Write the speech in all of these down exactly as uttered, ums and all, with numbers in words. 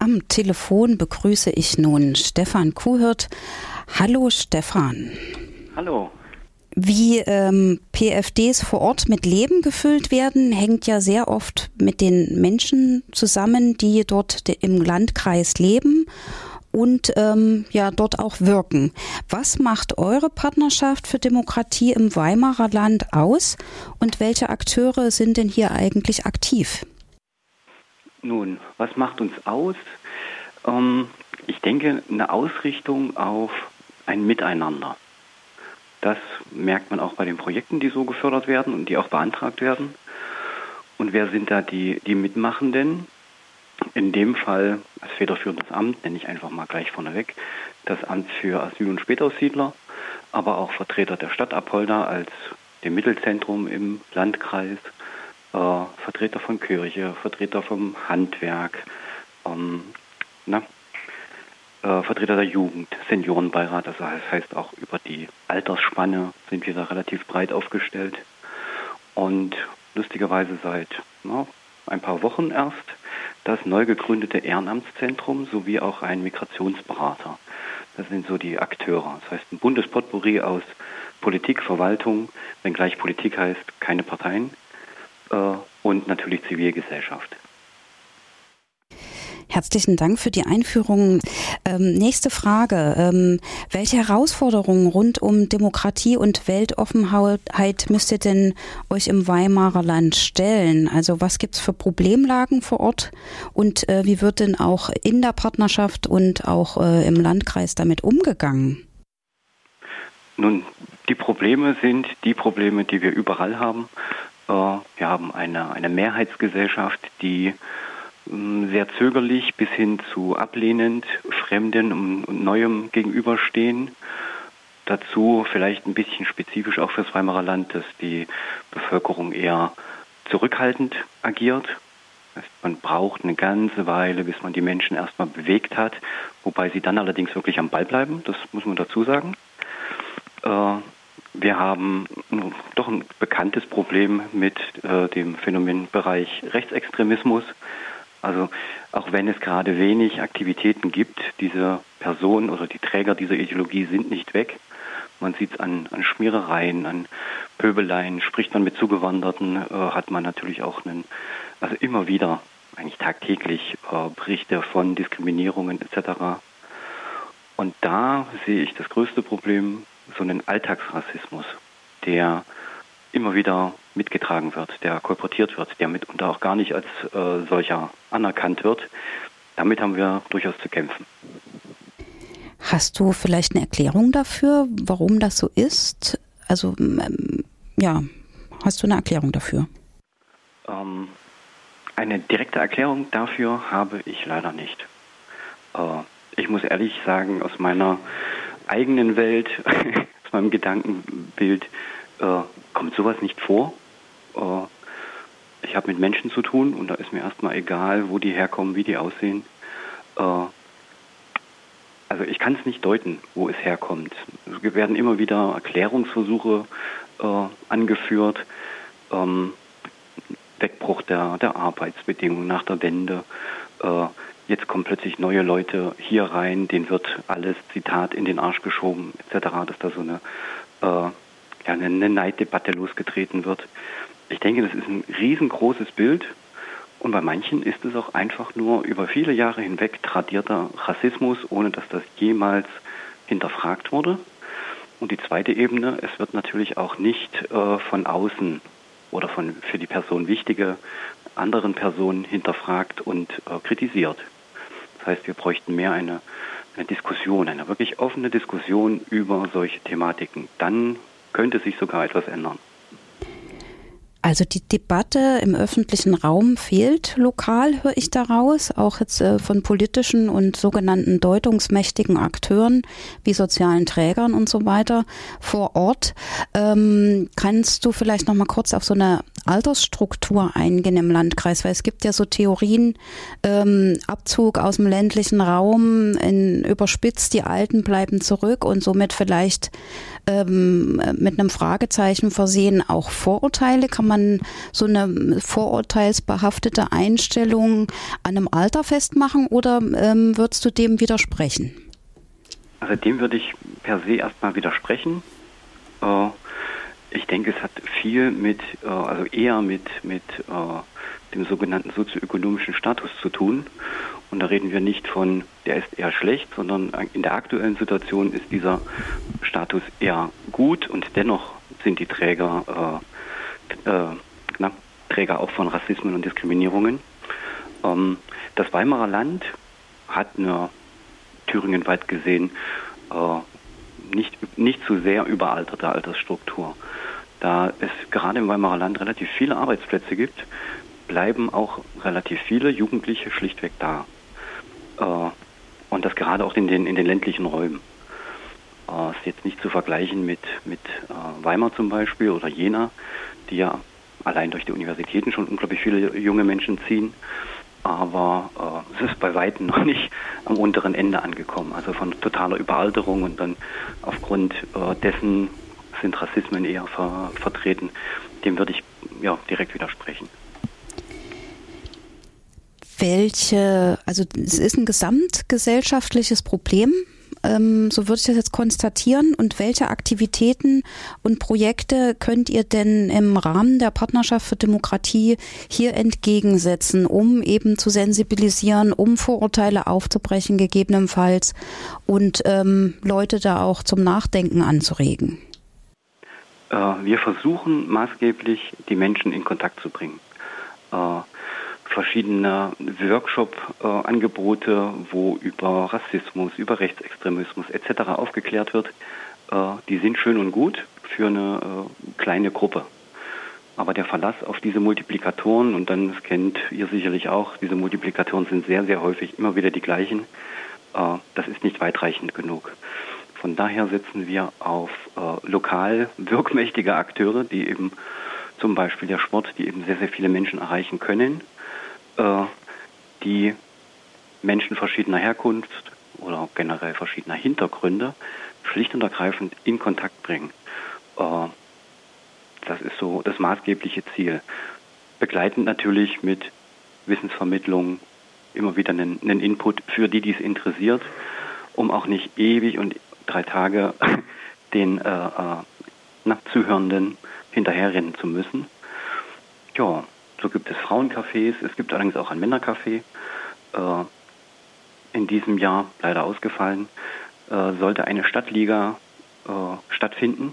Am Telefon begrüße ich nun Stefan Kuhirt. Hallo Stefan. Hallo. Wie ähm, P F Ds vor Ort mit Leben gefüllt werden, hängt ja sehr oft mit den Menschen zusammen, die dort im Landkreis leben und ähm, ja dort auch wirken. Was macht eure Partnerschaft für Demokratie im Weimarer Land aus und welche Akteure sind denn hier eigentlich aktiv? Nun, was macht uns aus? Ähm, ich denke, eine Ausrichtung auf ein Miteinander. Das merkt man auch bei den Projekten, die so gefördert werden und die auch beantragt werden. Und wer sind da die, die Mitmachenden? In dem Fall als federführendes Amt, nenne ich einfach mal gleich vorneweg, das Amt für Asyl- und Spätaussiedler, aber auch Vertreter der Stadt Apolda als dem Mittelzentrum im Landkreis, äh, Vertreter von Kirche, Vertreter vom Handwerk, ähm, na, äh, Vertreter der Jugend, Seniorenbeirat, also das heißt auch über die Altersspanne sind wir da relativ breit aufgestellt. Und lustigerweise seit na, ein paar Wochen erst das neu gegründete Ehrenamtszentrum sowie auch ein Migrationsberater. Das sind so die Akteure. Das heißt ein Bundespotpourri aus Politik, Verwaltung, wenngleich Politik heißt keine Parteien, äh, und natürlich Zivilgesellschaft. Herzlichen Dank für die Einführung. Ähm, nächste Frage. Ähm, welche Herausforderungen rund um Demokratie und Weltoffenheit müsst ihr denn euch im Weimarer Land stellen? Also was gibt es für Problemlagen vor Ort und äh, wie wird denn auch in der Partnerschaft und auch äh, im Landkreis damit umgegangen? Nun, die Probleme sind die Probleme, die wir überall haben. Äh, wir haben eine, eine Mehrheitsgesellschaft, die sehr zögerlich bis hin zu ablehnend, Fremden und Neuem gegenüberstehen. Dazu vielleicht ein bisschen spezifisch auch fürs Weimarer Land, dass die Bevölkerung eher zurückhaltend agiert. Das heißt, man braucht eine ganze Weile, bis man die Menschen erstmal bewegt hat, wobei sie dann allerdings wirklich am Ball bleiben, das muss man dazu sagen. Wir haben doch ein bekanntes Problem mit dem Phänomenbereich Rechtsextremismus. Also auch wenn es gerade wenig Aktivitäten gibt, diese Personen oder die Träger dieser Ideologie sind nicht weg. Man sieht es an, an Schmierereien, an Pöbeleien, spricht man mit Zugewanderten, äh, hat man natürlich auch einen, also immer wieder, eigentlich tagtäglich äh, Berichte von Diskriminierungen et cetera. Und da sehe ich das größte Problem, so einen Alltagsrassismus, der immer wieder mitgetragen wird, der kolportiert wird, der mitunter auch gar nicht als äh, solcher anerkannt wird. Damit haben wir durchaus zu kämpfen. Hast du vielleicht eine Erklärung dafür, warum das so ist? Also, ähm, ja, hast du eine Erklärung dafür? Ähm, eine direkte Erklärung dafür habe ich leider nicht. Äh, ich muss ehrlich sagen, aus meiner eigenen Welt, aus meinem Gedankenbild, äh, kommt sowas nicht vor. Äh, ich habe mit Menschen zu tun und da ist mir erstmal egal, wo die herkommen, wie die aussehen. Äh, also ich kann es nicht deuten, wo es herkommt. Es werden immer wieder Erklärungsversuche äh, angeführt. Ähm, Wegbruch der, der Arbeitsbedingungen nach der Wende. Äh, jetzt kommen plötzlich neue Leute hier rein, denen wird alles, Zitat, in den Arsch geschoben et cetera, dass da so eine äh, ja, eine Neiddebatte losgetreten wird. Ich denke, das ist ein riesengroßes Bild und bei manchen ist es auch einfach nur über viele Jahre hinweg tradierter Rassismus, ohne dass das jemals hinterfragt wurde. Und die zweite Ebene, es wird natürlich auch nicht äh, von außen oder von für die Person wichtige anderen Personen hinterfragt und äh, kritisiert. Das heißt, wir bräuchten mehr eine, eine Diskussion, eine wirklich offene Diskussion über solche Thematiken. Dann könnte sich sogar etwas ändern. Also die Debatte im öffentlichen Raum fehlt lokal, höre ich daraus, auch jetzt äh, von politischen und sogenannten deutungsmächtigen Akteuren wie sozialen Trägern und so weiter vor Ort. Ähm, kannst du vielleicht noch mal kurz auf so eine Altersstruktur eingehen im Landkreis? Weil es gibt ja so Theorien, ähm, Abzug aus dem ländlichen Raum, in, überspitzt, die Alten bleiben zurück und somit vielleicht ähm, mit einem Fragezeichen versehen auch Vorurteile. Kann man so eine vorurteilsbehaftete Einstellung an einem Alter festmachen oder ähm, würdest du dem widersprechen? Also dem würde ich per se erstmal widersprechen. Äh, ich denke, es hat viel mit, äh, also eher mit, mit äh, dem sogenannten sozioökonomischen Status zu tun. Und da reden wir nicht von, der ist eher schlecht, sondern in der aktuellen Situation ist dieser Status eher gut und dennoch sind die Träger, äh, äh, na, Träger auch von Rassismen und Diskriminierungen. Ähm, das Weimarer Land hat eine thüringenweit gesehen äh, nicht, nicht zu sehr überalterte Altersstruktur. Da es gerade im Weimarer Land relativ viele Arbeitsplätze gibt, bleiben auch relativ viele Jugendliche schlichtweg da. Äh, und das gerade auch in den, in den ländlichen Räumen. Äh, ist jetzt nicht zu vergleichen mit, mit äh, Weimar zum Beispiel oder Jena, die ja allein durch die Universitäten schon unglaublich viele junge Menschen ziehen. Aber äh, es ist bei weitem noch nicht am unteren Ende angekommen. Also von totaler Überalterung und dann aufgrund äh, dessen sind Rassismen eher ver, vertreten. Dem würde ich ja direkt widersprechen. Welche, also es ist ein gesamtgesellschaftliches Problem, ähm, so würde ich das jetzt konstatieren. Und welche Aktivitäten und Projekte könnt ihr denn im Rahmen der Partnerschaft für Demokratie hier entgegensetzen, um eben zu sensibilisieren, um Vorurteile aufzubrechen gegebenenfalls und ähm, Leute da auch zum Nachdenken anzuregen? Äh, wir versuchen maßgeblich, die Menschen in Kontakt zu bringen. Äh, verschiedene Workshop-Angebote, äh, wo über Rassismus, über Rechtsextremismus et cetera aufgeklärt wird, äh, die sind schön und gut für eine äh, kleine Gruppe. Aber der Verlass auf diese Multiplikatoren, und dann, das kennt ihr sicherlich auch, diese Multiplikatoren sind sehr, sehr häufig immer wieder die gleichen, äh, das ist nicht weitreichend genug. Von daher setzen wir auf äh, lokal wirkmächtige Akteure, die eben zum Beispiel der Sport, die eben sehr, sehr viele Menschen erreichen können, äh, die Menschen verschiedener Herkunft oder generell verschiedener Hintergründe schlicht und ergreifend in Kontakt bringen. Äh, das ist so das maßgebliche Ziel. Begleitend natürlich mit Wissensvermittlung, immer wieder einen, einen Input für die, die es interessiert, um auch nicht ewig und drei Tage den äh, äh, na, Zuhörenden hinterherrennen zu müssen. Ja, so gibt es Frauencafés, es gibt allerdings auch ein Männercafé. Äh, in diesem Jahr, leider ausgefallen, äh, sollte eine Stadtliga äh, stattfinden.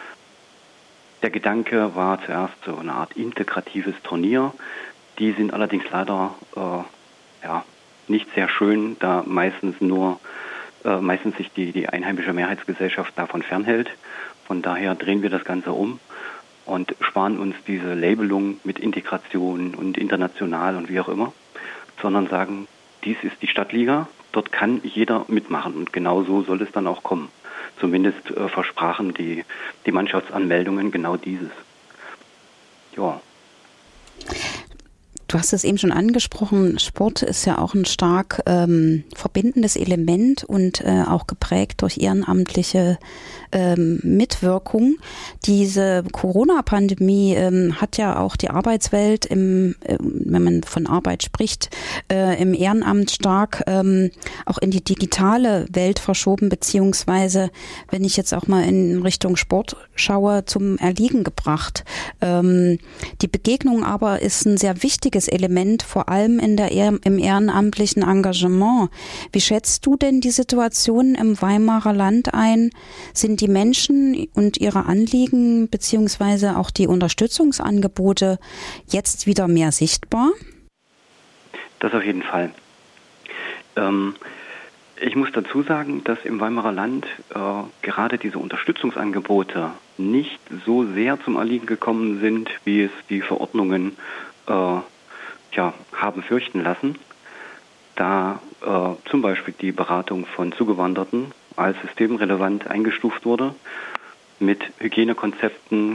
Der Gedanke war zuerst so eine Art integratives Turnier. Die sind allerdings leider äh, ja, nicht sehr schön, da meistens nur äh, meistens sich die, die einheimische Mehrheitsgesellschaft davon fernhält. Von daher drehen wir das Ganze um und sparen uns diese Labelung mit Integration und international und wie auch immer, sondern sagen, dies ist die Stadtliga, dort kann jeder mitmachen und genau so soll es dann auch kommen. Zumindest äh, versprachen die, die Mannschaftsanmeldungen genau dieses. Ja. Du hast es eben schon angesprochen, Sport ist ja auch ein stark ähm, verbindendes Element und äh, auch geprägt durch ehrenamtliche ähm, Mitwirkung. Diese Corona-Pandemie ähm, hat ja auch die Arbeitswelt, im, äh, wenn man von Arbeit spricht, äh, im Ehrenamt stark ähm, auch in die digitale Welt verschoben, beziehungsweise, wenn ich jetzt auch mal in Richtung Sport schaue, zum Erliegen gebracht. Ähm, die Begegnung aber ist ein sehr wichtiges Element, vor allem in der, im ehrenamtlichen Engagement. Wie schätzt du denn die Situation im Weimarer Land ein? Sind die Menschen und ihre Anliegen beziehungsweise auch die Unterstützungsangebote jetzt wieder mehr sichtbar? Das auf jeden Fall. Ähm, ich muss dazu sagen, dass im Weimarer Land äh, gerade diese Unterstützungsangebote nicht so sehr zum Erliegen gekommen sind, wie es die Verordnungen äh, ja, haben fürchten lassen, da äh, zum Beispiel die Beratung von Zugewanderten als systemrelevant eingestuft wurde, mit Hygienekonzepten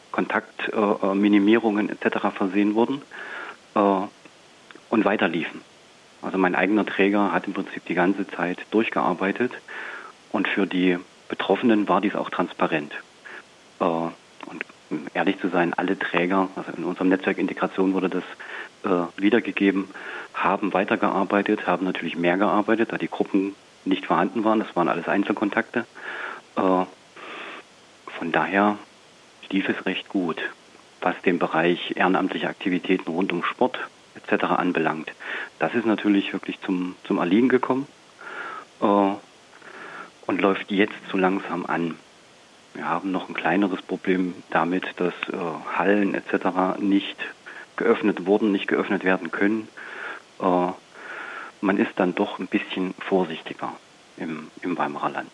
Kontaktminimierungen äh, et cetera versehen wurden äh, und weiterliefen. Also mein eigener Träger hat im Prinzip die ganze Zeit durchgearbeitet und für die Betroffenen war dies auch transparent. Äh, und um ehrlich zu sein, alle Träger, also in unserem Netzwerk Integration wurde das äh, wiedergegeben, haben weitergearbeitet, haben natürlich mehr gearbeitet, da die Gruppen nicht vorhanden waren. Das waren alles Einzelkontakte. Äh, von daher lief es recht gut, was den Bereich ehrenamtliche Aktivitäten rund um Sport et cetera anbelangt. Das ist natürlich wirklich zum, zum Erliegen gekommen äh, und läuft jetzt so langsam an. Wir haben noch ein kleineres Problem damit, dass äh, Hallen et cetera nicht geöffnet wurden, nicht geöffnet werden können. Äh, man ist dann doch ein bisschen vorsichtiger im, im Weimarer Land.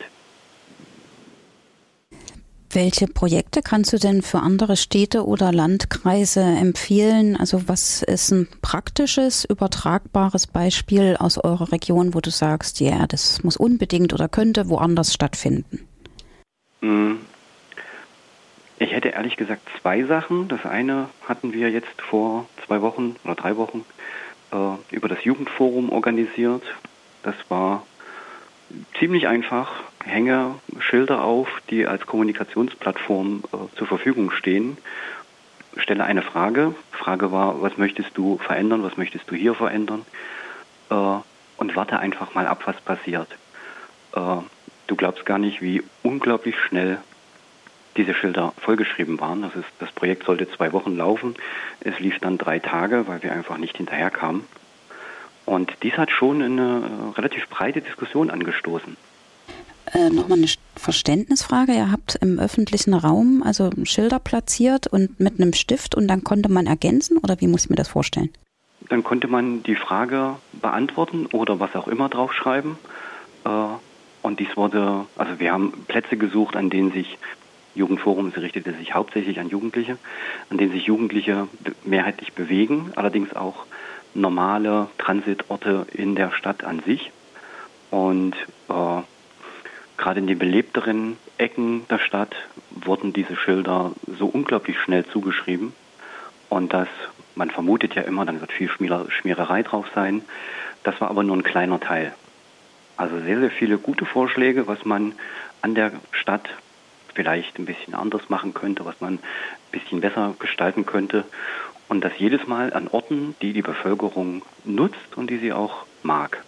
Welche Projekte kannst du denn für andere Städte oder Landkreise empfehlen? Also was ist ein praktisches, übertragbares Beispiel aus eurer Region, wo du sagst, ja, das muss unbedingt oder könnte woanders stattfinden? Ich hätte ehrlich gesagt zwei Sachen. Das eine hatten wir jetzt vor zwei Wochen oder drei Wochen äh, über das Jugendforum organisiert. Das war ziemlich einfach. Hänge Schilder auf, die als Kommunikationsplattform äh, zur Verfügung stehen. Stelle eine Frage. Frage war, was möchtest du verändern, was möchtest du hier verändern? Äh, und warte einfach mal ab, was passiert. Äh, du glaubst gar nicht, wie unglaublich schnell diese Schilder vollgeschrieben waren. Das, ist, das Projekt sollte zwei Wochen laufen. Es lief dann drei Tage, weil wir einfach nicht hinterherkamen. Und dies hat schon eine äh, relativ breite Diskussion angestoßen. Äh, Nochmal eine Verständnisfrage. Ihr habt im öffentlichen Raum also Schilder platziert und mit einem Stift und dann konnte man ergänzen oder wie muss ich mir das vorstellen? Dann konnte man die Frage beantworten oder was auch immer draufschreiben. Äh, und dies wurde, also wir haben Plätze gesucht, an denen sich Jugendforum, sie richtete sich hauptsächlich an Jugendliche, an denen sich Jugendliche mehrheitlich bewegen, allerdings auch normale Transitorte in der Stadt an sich. Und äh, gerade in den belebteren Ecken der Stadt wurden diese Schilder so unglaublich schnell zugeschrieben. Und das, man vermutet ja immer, dann wird viel Schmiererei drauf sein. Das war aber nur ein kleiner Teil. Also sehr, sehr viele gute Vorschläge, was man an der Stadt vielleicht ein bisschen anders machen könnte, was man ein bisschen besser gestalten könnte. Und das jedes Mal an Orten, die die Bevölkerung nutzt und die sie auch mag.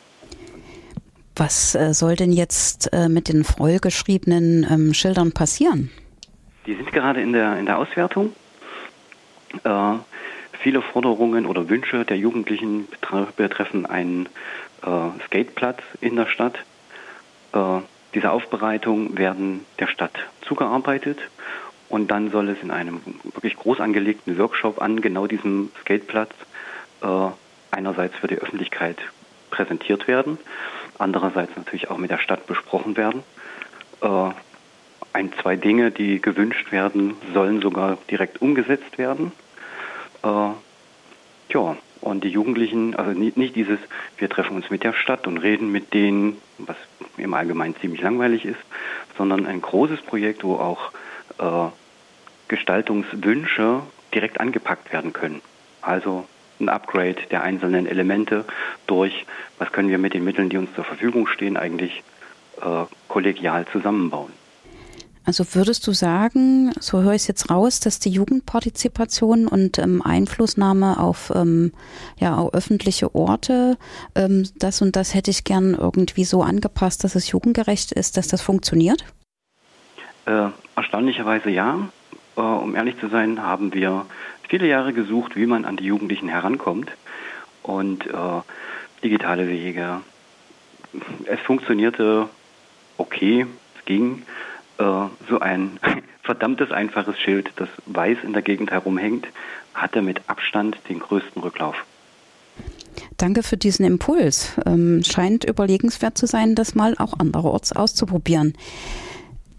Was äh, soll denn jetzt äh, mit den vollgeschriebenen ähm, Schildern passieren? Die sind gerade in der, in der Auswertung. Äh, viele Forderungen oder Wünsche der Jugendlichen betreffen einen äh, Skateplatz in der Stadt. Äh, diese Aufbereitungen werden der Stadt zugearbeitet und dann soll es in einem wirklich groß angelegten Workshop an genau diesem Skateplatz äh, einerseits für die Öffentlichkeit präsentiert werden, andererseits natürlich auch mit der Stadt besprochen werden. Äh, ein, zwei Dinge, die gewünscht werden, sollen sogar direkt umgesetzt werden. Äh, ja, und die Jugendlichen, also nicht, nicht dieses, wir treffen uns mit der Stadt und reden mit denen, was im Allgemeinen ziemlich langweilig ist, sondern ein großes Projekt, wo auch äh, Gestaltungswünsche direkt angepackt werden können. Also ein Upgrade der einzelnen Elemente durch, was können wir mit den Mitteln, die uns zur Verfügung stehen, eigentlich äh, kollegial zusammenbauen. Also würdest du sagen, so höre ich es jetzt raus, dass die Jugendpartizipation und ähm, Einflussnahme auf ähm, ja, auf öffentliche Orte, ähm, das und das hätte ich gern irgendwie so angepasst, dass es jugendgerecht ist, dass das funktioniert? Äh, erstaunlicherweise ja. Äh, um ehrlich zu sein, haben wir viele Jahre gesucht, wie man an die Jugendlichen herankommt. Und äh, digitale Wege. Es funktionierte okay, es ging. So ein verdammtes einfaches Schild, das weiß in der Gegend herumhängt, hatte mit Abstand den größten Rücklauf. Danke für diesen Impuls. Ähm, scheint überlegenswert zu sein, das mal auch anderorts auszuprobieren.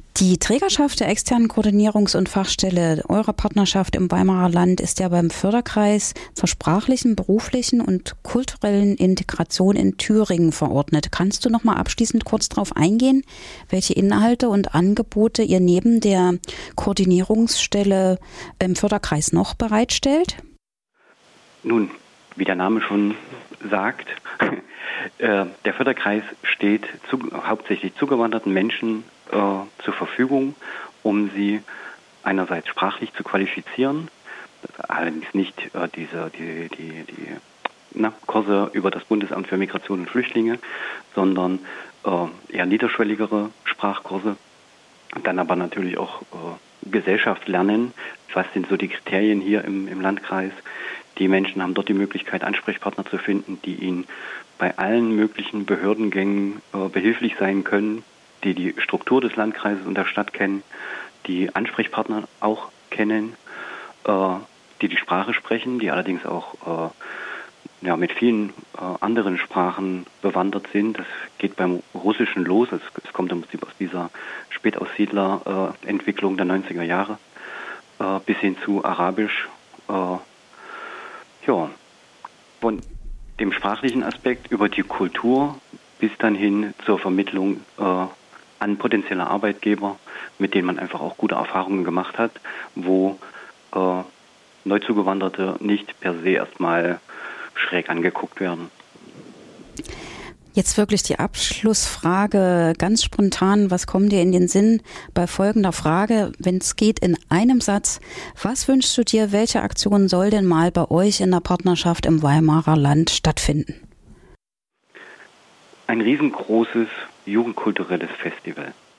Die Trägerschaft der externen Koordinierungs- und Fachstelle eurer Partnerschaft im Weimarer Land ist ja beim Förderkreis zur sprachlichen, beruflichen und kulturellen Integration in Thüringen verordnet. Kannst du noch mal abschließend kurz darauf eingehen, welche Inhalte und Angebote ihr neben der Koordinierungsstelle im Förderkreis noch bereitstellt? Nun, wie der Name schon sagt, äh, der Förderkreis steht zu, hauptsächlich zugewanderten Menschen äh, zur Verfügung, um sie einerseits sprachlich zu qualifizieren, allerdings nicht äh, diese die die die na, Kurse über das Bundesamt für Migration und Flüchtlinge, sondern äh, eher niederschwelligere Sprachkurse. Dann aber natürlich auch äh, Gesellschaft lernen. Was sind so die Kriterien hier im, im Landkreis? Die Menschen haben dort die Möglichkeit, Ansprechpartner zu finden, die ihnen bei allen möglichen Behördengängen äh, behilflich sein können, die die Struktur des Landkreises und der Stadt kennen, die Ansprechpartner auch kennen, äh, die die Sprache sprechen, die allerdings auch äh, ja, mit vielen äh, anderen Sprachen bewandert sind. Das geht beim Russischen los. Es, es kommt im Prinzip aus dieser Spätaussiedler-Entwicklung äh, der neunziger Jahre äh, bis hin zu Arabisch. Äh, ja, von dem sprachlichen Aspekt über die Kultur bis dann hin zur Vermittlung äh, an potenzielle Arbeitgeber, mit denen man einfach auch gute Erfahrungen gemacht hat, wo äh, Neuzugewanderte nicht per se erstmal schräg angeguckt werden. Jetzt wirklich die Abschlussfrage, ganz spontan, was kommt dir in den Sinn bei folgender Frage, wenn es geht in einem Satz, was wünschst du dir, welche Aktion soll denn mal bei euch in der Partnerschaft im Weimarer Land stattfinden? Ein riesengroßes jugendkulturelles Festival.